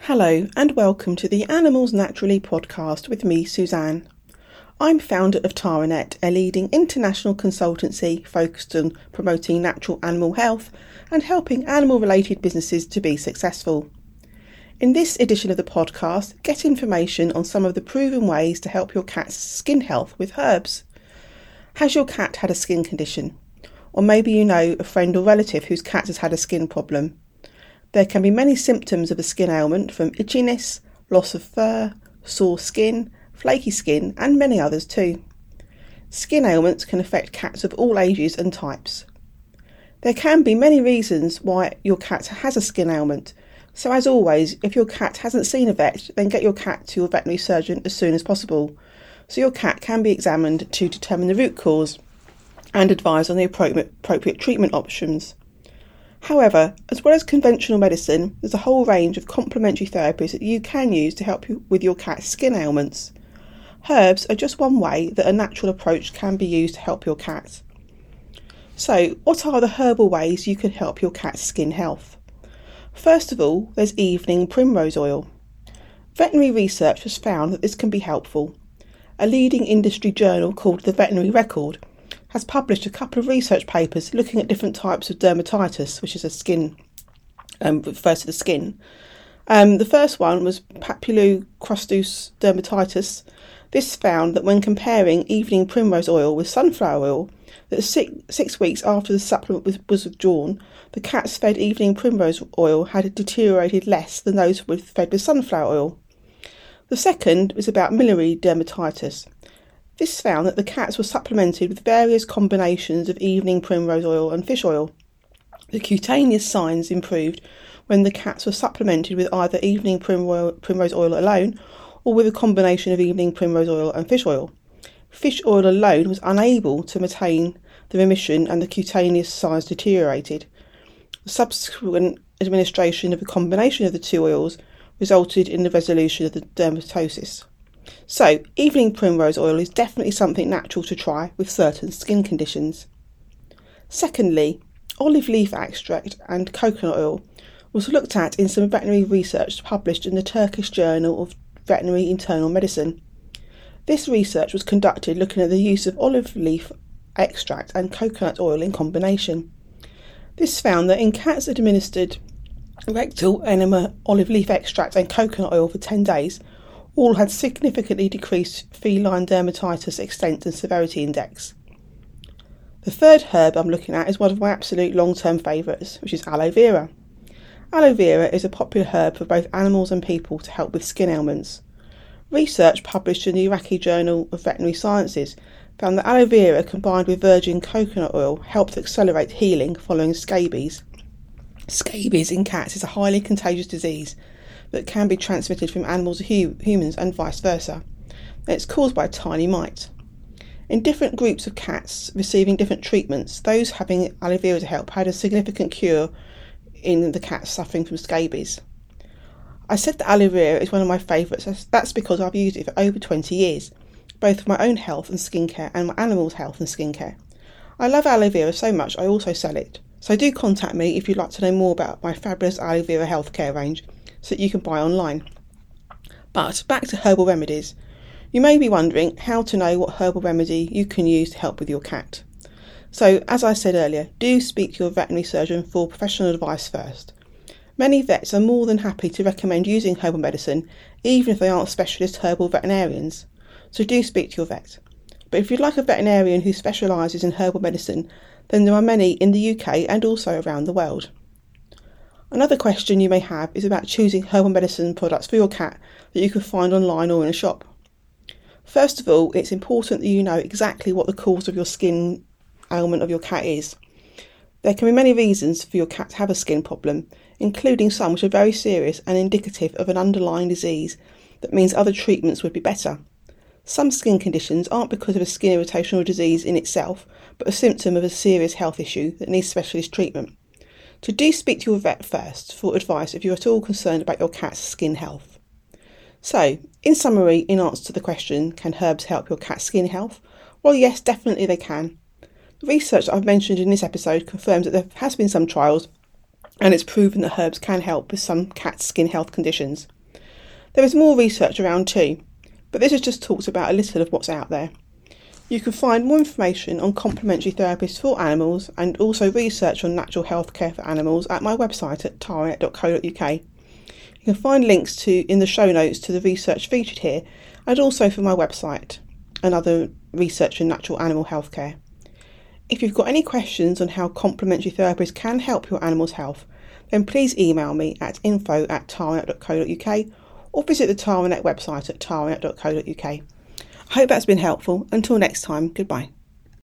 Hello and welcome to the Animals Naturally podcast with me, Suzanne. I'm founder of Taranet, a leading international consultancy focused on promoting natural animal health and helping animal-related businesses to be successful. In this edition of the podcast, get information on some of the proven ways to help your cat's skin health with herbs. Has your cat had a skin condition? Or maybe you know a friend or relative whose cat has had a skin problem. There can be many symptoms of a skin ailment, from itchiness, loss of fur, sore skin, flaky skin, and many others too. Skin ailments can affect cats of all ages and types. There can be many reasons why your cat has a skin ailment, so as always, if your cat hasn't seen a vet, then get your cat to your veterinary surgeon as soon as possible, so your cat can be examined to determine the root cause and advise on the appropriate treatment options. However, as well as conventional medicine, there's a whole range of complementary therapies that you can use to help you with your cat's skin ailments. Herbs are just one way that a natural approach can be used to help your cat. So, what are the herbal ways you can help your cat's skin health? First of all, there's evening primrose oil. Veterinary research has found that this can be helpful. A leading industry journal called The Veterinary Record has published a couple of research papers looking at different types of dermatitis, which is a skin, refers to the skin. The first one was papulopustular dermatitis. This found that when comparing evening primrose oil with sunflower oil, that 6 weeks after the supplement was withdrawn, the cats fed evening primrose oil had deteriorated less than those fed with sunflower oil. The second was about miliary dermatitis. This found that the cats were supplemented with various combinations of evening primrose oil and fish oil. The cutaneous signs improved when the cats were supplemented with either evening primrose oil alone or with a combination of evening primrose oil and fish oil. Fish oil alone was unable to maintain the remission and the cutaneous signs deteriorated. The subsequent administration of a combination of the two oils resulted in the resolution of the dermatosis. So, evening primrose oil is definitely something natural to try with certain skin conditions. Secondly, olive leaf extract and coconut oil was looked at in some veterinary research published in the Turkish Journal of Veterinary Internal Medicine. This research was conducted looking at the use of olive leaf extract and coconut oil in combination. This found that in cats administered rectal enema olive leaf extract and coconut oil for 10 days, all had significantly decreased feline dermatitis extent and severity index. The third herb I'm looking at is one of my absolute long-term favourites, which is aloe vera. Aloe vera is a popular herb for both animals and people to help with skin ailments. Research published in the Iraqi Journal of Veterinary Sciences found that aloe vera combined with virgin coconut oil helped accelerate healing following scabies. Scabies in cats is a highly contagious disease that can be transmitted from animals to humans and vice versa. And it's caused by a tiny mite. In different groups of cats receiving different treatments, those having aloe vera to help had a significant cure in the cats suffering from scabies. I said that aloe vera is one of my favourites. That's because I've used it for over 20 years, both for my own health and skincare and my animals' health and skincare. I love aloe vera so much I also sell it. So do contact me if you'd like to know more about my fabulous aloe vera healthcare range, so that you can buy online. But back to herbal remedies. You may be wondering how to know what herbal remedy you can use to help with your cat. So, as I said earlier, do speak to your veterinary surgeon for professional advice first. Many vets are more than happy to recommend using herbal medicine, even if they aren't specialist herbal veterinarians. So do speak to your vet. But if you'd like a veterinarian who specialises in herbal medicine, then there are many in the UK and also around the world. Another question you may have is about choosing herbal medicine products for your cat that you can find online or in a shop. First of all, it's important that you know exactly what the cause of your skin ailment of your cat is. There can be many reasons for your cat to have a skin problem, including some which are very serious and indicative of an underlying disease that means other treatments would be better. Some skin conditions aren't because of a skin irritation or disease in itself, but a symptom of a serious health issue that needs specialist treatment. So do speak to your vet first for advice if you're at all concerned about your cat's skin health. So, in summary, in answer to the question, can herbs help your cat's skin health? Well, yes, definitely they can. The research that I've mentioned in this episode confirms that there has been some trials and it's proven that herbs can help with some cats' skin health conditions. There is more research around too, but this has just talked about a little of what's out there. You can find more information on complementary therapies for animals and also research on natural health care for animals at my website at taranet.co.uk. You can find links in the show notes to the research featured here and also for my website and other research in natural animal health care. If you've got any questions on how complementary therapies can help your animal's health, then please email me at info@taranet.co.uk or visit the Taranet website at taranet.co.uk. I hope that's been helpful. Until next time, goodbye.